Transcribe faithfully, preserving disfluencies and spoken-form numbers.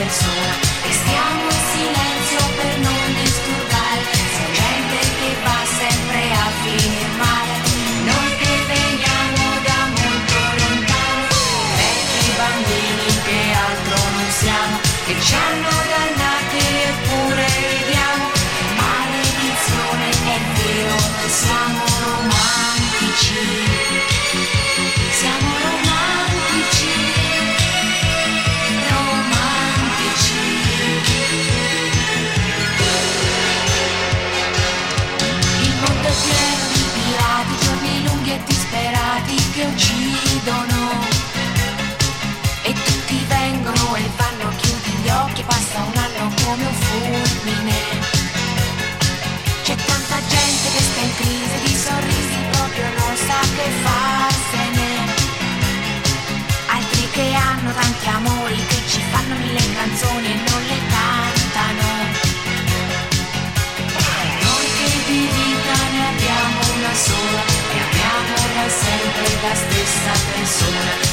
persona e stiamo in silenzio per non disturbare. C'è gente che va sempre a finire male, noi che veniamo da molto lontano, vecchi bambini che altro non siamo, che ci hanno dannati eppure ridiamo. Che maledizione, è vero, noi siamo romantici, siamo romantici, romantici. Il mondo è pieno di pirati, giorni lunghi e disperati che uccidono, e tutti vengono e vanno, chiudi gli occhi, passa un anno come un fulmine. C'è tanta gente che sta in crisi, di sorrisi proprio non sa che farsene, altri che hanno tanti amori, che ci fanno mille canzoni e non le cantano. Noi che di vita ne abbiamo una sola e abbiamo da sempre la stessa persona.